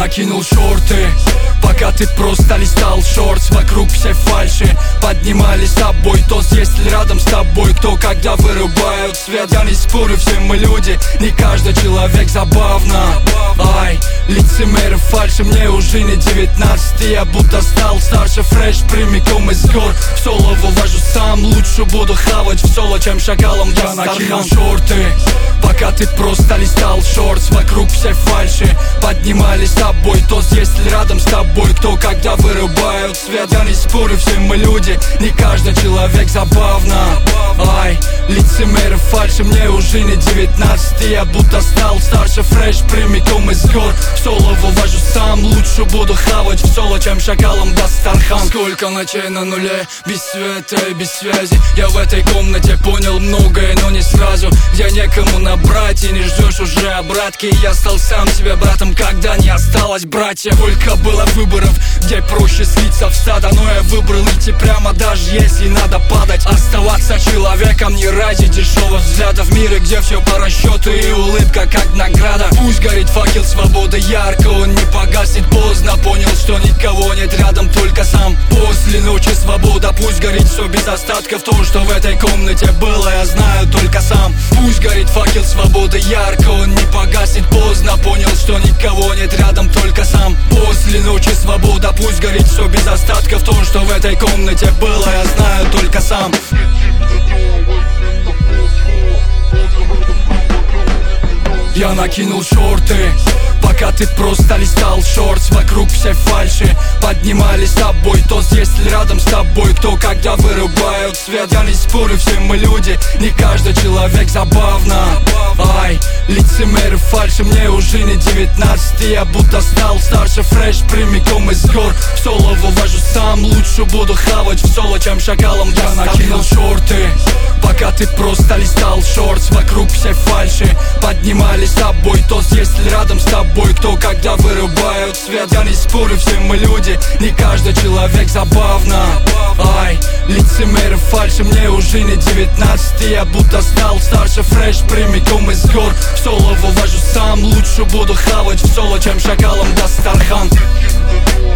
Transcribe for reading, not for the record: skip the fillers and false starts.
накинул шорты, пока ты просто листал шортс. Вокруг все фальши, поднимали с тобой тост. Если рядом с тобой кто, когда вырубают свет. Я не спорю, все мы люди, не каждый человек забавно. Ай, лицемеры фальши, мне уже не 19. Я будто стал старше, фреш прямиком из гор. В соло вывожу сам, лучше буду хавать в соло, чем шакалом. Я накинул шорты, пока ты просто листал шортс. Вокруг все фальши, поднимали с тобой тост. Если рядом с тобой кто, когда вырубают свет. Я не спорю, все мы люди, не каждый человек забавно. Ай, лицемеры фальши, мне уже не 19. Я будто стал старше, фреш прямиком из гор. В соло вывожу сам, лучше буду хавать в соло, чем шакалом Дастархан. Сколько ночей на нуле, без света и без связи. Я в этой комнате понял многое, но не сразу. Где некому набрать и не ждешь уже обратки. Я стал сам себе братом, когда не осталось братьев. Сколько было выборов, где проще слиться в стадо. Но я выбрал идти прямо, даже если надо падать. Оставаться человеком не ради дешевых взглядов. В мире, где все по расчету и улыбка как награда. Пусть горит факел свободы ярко, он не погаснет поздно. Понял, что никого нет рядом, только сам. После ночи свобода, пусть горит все без остатков. То, что в этой комнате было, я знаю только сам. Пусть горит факел свободы ярко, он не погаснет поздно. Понял, что никого нет рядом, только сам. После ночи свобода, пусть горит все без остатков. То, что в этой комнате было, я знаю только сам. Я накинул шорты, пока ты просто листал шортс. Вокруг все фальши, поднимали с тобой тост. Если рядом с тобой кто, когда вырубают свет. Я не спорю, все мы люди, не каждый человек забавно. Ай, лицемеры фальши, мне уже не 19. Я будто стал старше, фреш прямиком из гор. В соло вывожу сам, лучше буду хавать в соло, чем шакалом. Я накинул шорты, пока ты просто листал шортс. Вокруг все фальши, поднимали с тобой тост. Если рядом с тобой кто, когда вырубают свет. Я не спорю, все мы люди, не каждый человек забавно. Ай, лицемеры фальши, мне уже не 19. Я будто стал старше, фреш прямиком из гор. В соло вывожу сам, лучше буду хавать в соло, чем шакалом Дастархан.